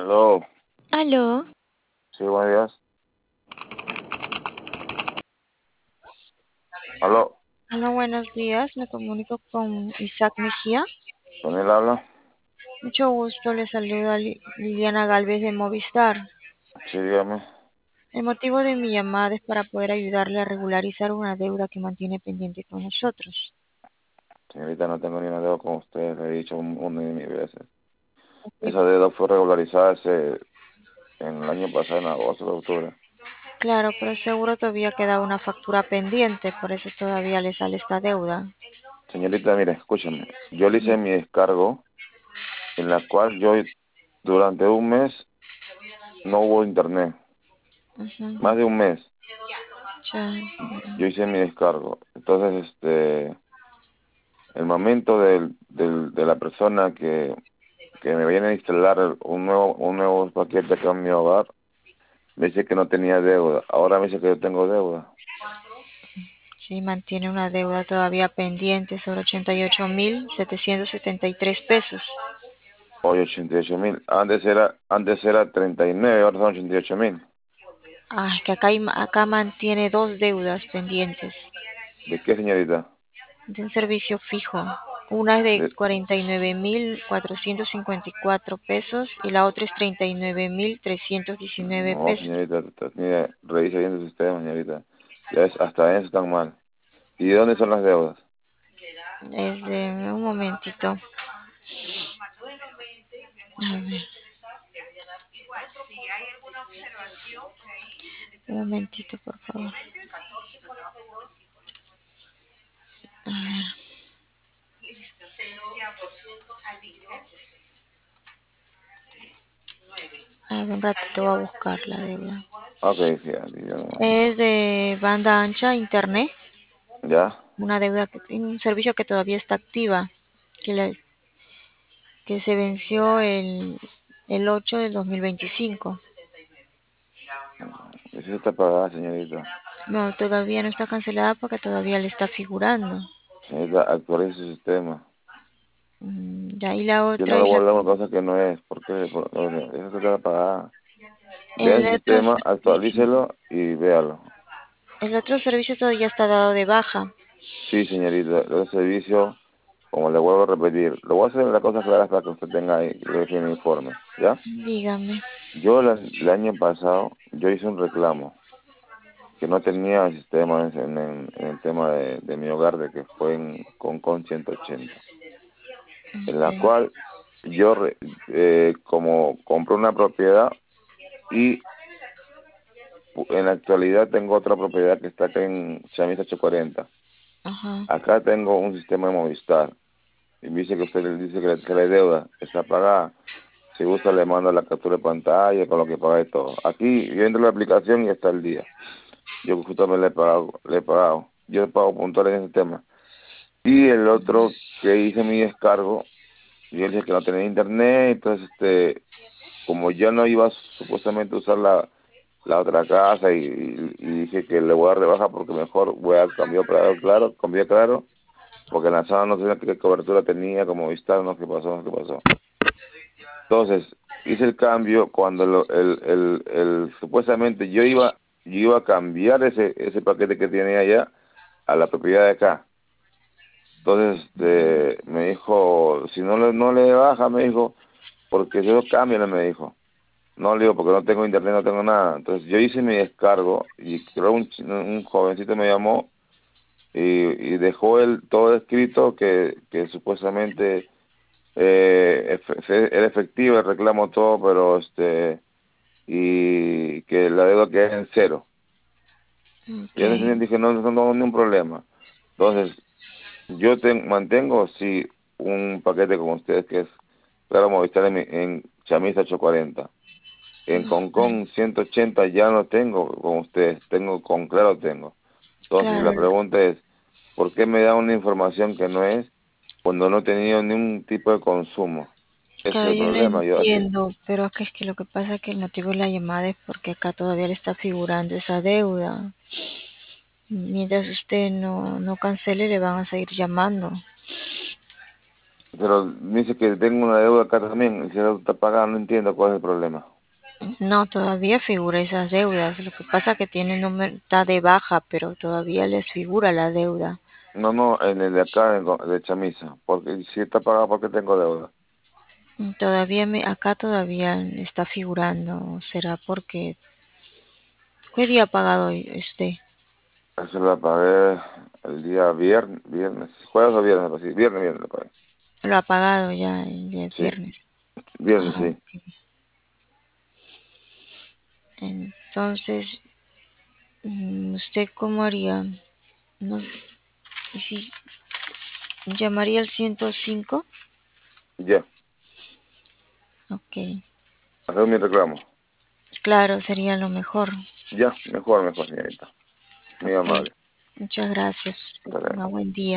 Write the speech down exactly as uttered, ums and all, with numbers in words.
Aló, Aló, sí, buenos días. Aló, aló, buenos días. Me comunico con Isaac Mejía. ¿con él habla? Mucho gusto, le saluda Li- Liliana Galvez de Movistar. Sí, dígame. El motivo de mi llamada es para poder ayudarle a regularizar una deuda que mantiene pendiente con nosotros. Señorita, no tengo ni una deuda con usted, le he dicho un, una y mil veces. Ok. Esa deuda fue regularizada hace, en el año pasado, en agosto de octubre. Claro, pero seguro todavía queda una factura pendiente, por eso todavía le sale esta deuda. Señorita, mire, escúchame. Yo le hice mi descargo, en la cual yo durante un mes no hubo internet. Ujú. Más de un mes Ya. yo hice mi descargo. Entonces, este, el momento del, del, de la persona que, que me viene a instalar un nuevo, un nuevo paquete acá en mi hogar, me dice que no tenía deuda. Ahora me dice que yo tengo deuda. Sí, mantiene una deuda todavía pendiente sobre ochenta y ocho mil setecientos setenta y tres pesos. Hoy ochenta y ocho mil. Antes era, antes era treinta y nueve, ahora son ochenta y ocho mil. Ah, que acá, hay- acá mantiene dos deudas pendientes ¿De qué, señorita? de un servicio fijo. Una es de De- cuarenta y nueve mil cuatrocientos cincuenta y cuatro pesos y la otra es treinta y nueve mil trescientos diecinueve no, pesos. señorita, t- mire, revisa bien el sistema, señorita. Ya es, hasta eso están mal. ¿Y de dónde son las deudas? Es de un momentito. A ver, un momentito, por favor. A ver, a ver, un ratito voy a buscar la deuda. Ok, sí, ya, sí, ya nomás. Es de banda ancha, internet, ¿Ya? una deuda, que, un servicio que todavía está activa, que, le- que se venció el, el ocho del dos mil veinticinco. Eso está pagada, señorita. No, todavía no está cancelada porque todavía le está figurando. Señorita, actualice su sistema. Mm, de ahí la Yo no otra le es voy a la, dar una cosa que no es. ¿Por qué? Por- o sea, eso está pagada. Vea el el otro sistema, servicio. actualícelo y véalo. El otro servicio todavía está dado de baja. Sí, señorita, el servicio, como le vuelvo a repetir, lo voy a hacer las cosas claras para que usted tenga ahí lo que me informe, ¿ya? Dígame. Yo la- el año pasado, yo hice un reclamo que no tenía el sistema en, en- en el tema de, de mi hogar, de que fue en, con, con ciento ochenta, en la Ok. cual yo, re- eh, como compré una propiedad y pu- en la actualidad tengo otra propiedad que está acá en Chamisa ochocientos cuarenta. Ajá. Acá tengo un sistema de Movistar. Y me dice que usted le dice que, la que la deuda está pagada. Si gusta le mando la captura de pantalla con lo que paga y todo. Aquí yo entro en la aplicación y está el día. Yo justamente le he pagado, le he pagado. Yo he pagado puntual en ese tema. Y el otro que hice mi descargo, yo dije que no tenía internet, entonces este, como ya no iba supuestamente a usar la, la otra casa y, y- y dije que le voy a dar de baja porque mejor voy a cambiar operador, claro, cambié claro, porque en la zona no sé qué cobertura tenía, como Vistar, no sé qué pasó, no sé qué pasó. Entonces, hice el cambio cuando lo- el, el, el, supuestamente yo iba, yo iba a cambiar ese, ese paquete que tenía allá a la propiedad de acá. Entonces, este, me dijo, si no le, no le baja, me dijo, porque si yo cambio, me dijo. No, le digo, porque no tengo internet, no tengo nada. Entonces, yo hice mi descargo y creo un, ch- un jovencito me llamó y, y dejó él todo escrito que, que supuestamente eh, efe- fe- era efectivo el reclamo todo, pero este y que la deuda queda en cero. Ok. Y en ese sentido dije, no, no, no, no, ningún problema. Entonces, yo ten- mantengo, sí, un paquete con ustedes que es, claro, Movistar en, mi- en Chamisa ochocientos cuarenta. En Concon ciento ochenta ya no tengo con ustedes, tengo con Claro tengo. Entonces, Claro, la pregunta es, ¿por qué me da una información que no es cuando no he tenido ningún tipo de consumo? Ese es claro, el yo lo problema. Yo aquí, entiendo, pero acá es que lo que pasa es que el motivo de la llamada es porque acá todavía le está figurando esa deuda. Mientras usted no, no cancele, le van a seguir llamando. Pero me dice que tengo una deuda acá también, y si la deuda está pagada, no entiendo cuál es el problema. No, todavía figura esas deudas. Lo que pasa que tiene número, está de baja, pero todavía les figura la deuda. No, no, en el de acá, en Go- de Chamisa, porque si está pagada, ¿porque tengo deuda? Todavía me, acá todavía está figurando. ¿Será porque qué día ha pagado hoy usted? Eso la pagué el día viernes, viernes, jueves o viernes, pues sí, viernes, viernes la pagué. Lo ha pagado ya el día Sí, viernes. viernes, Ah, sí. ok. Entonces, mm, ¿usted cómo haría? No, ¿y si llamaría al ciento cinco? Ya, Ok, hacer mi reclamo. claro, sería lo mejor. Ya, mejor, mejor, señorita. Muy Ok, amable. muchas gracias. Hasta Tenga luego. buen día.